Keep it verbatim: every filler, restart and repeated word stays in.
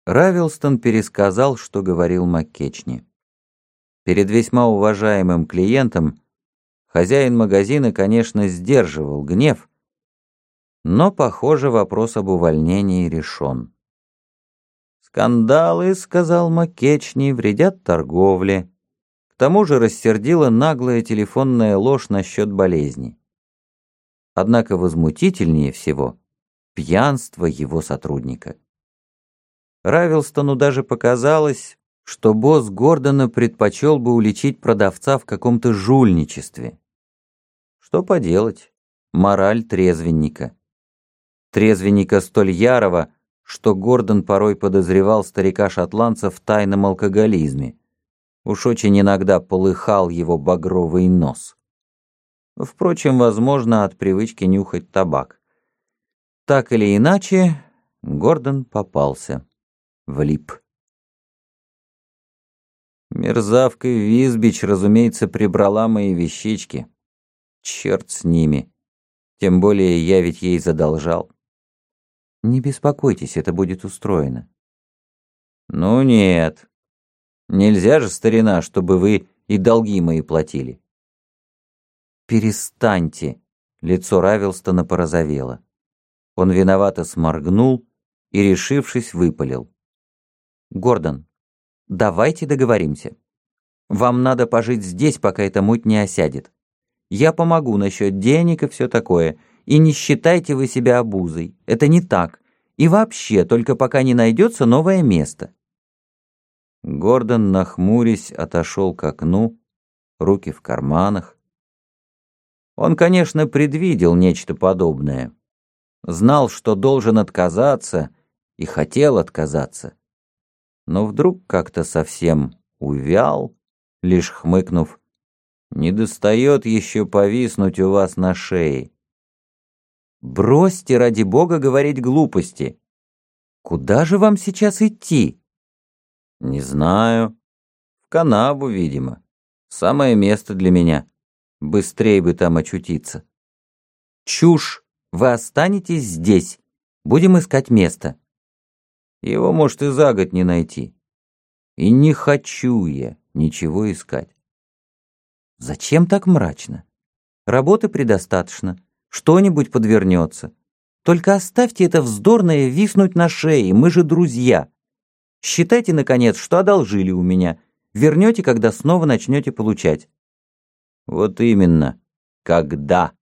Равилстон пересказал, что говорил Маккечни. Перед весьма уважаемым клиентом хозяин магазина, конечно, сдерживал гнев, но, похоже, вопрос об увольнении решен. «Скандалы, — сказал Маккечни, — вредят торговле. К тому же рассердила наглая телефонная ложь насчет болезни. Однако возмутительнее всего пьянство его сотрудника». Равилстону даже показалось, что босс Гордона предпочел бы уличить продавца в каком-то жульничестве. Что поделать, мораль трезвенника. Трезвенника столь ярого, что Гордон порой подозревал старика-шотландца в тайном алкоголизме. Уж очень иногда полыхал его багровый нос. Впрочем, возможно, от привычки нюхать табак. Так или иначе, Гордон попался. Влип. Мерзавка Визбич, разумеется, прибрала мои вещички. Черт с ними. Тем более я ведь ей задолжал. Не беспокойтесь, это будет устроено. Ну нет. Нельзя же, старина, чтобы вы и долги мои платили. Перестаньте. Лицо Равилстона порозовело. Он виновато сморгнул и, решившись, выпалил. Гордон, давайте договоримся. Вам надо пожить здесь, пока эта муть не осядет. Я помогу насчет денег и все такое. И не считайте вы себя обузой. Это не так. И вообще, только пока не найдется новое место. Гордон, нахмурясь, отошел к окну, руки в карманах. Он, конечно, предвидел нечто подобное. Знал, что должен отказаться, и хотел отказаться. Но вдруг как-то совсем увял, лишь хмыкнув: «Не-достает еще повиснуть у вас на шее». «Бросьте, ради бога, говорить глупости. Куда же вам сейчас идти?» «Не знаю. В канаву, видимо. Самое место для меня. Быстрее бы там очутиться». «Чушь! Вы останетесь здесь. Будем искать место». Его, может, и за год не найти. И не хочу я ничего искать. Зачем так мрачно? Работы предостаточно. Что-нибудь подвернется. Только оставьте это вздорное виснуть на шее, мы же друзья. Считайте, наконец, что одолжили у меня. Вернете, когда снова начнете получать. Вот именно. Когда?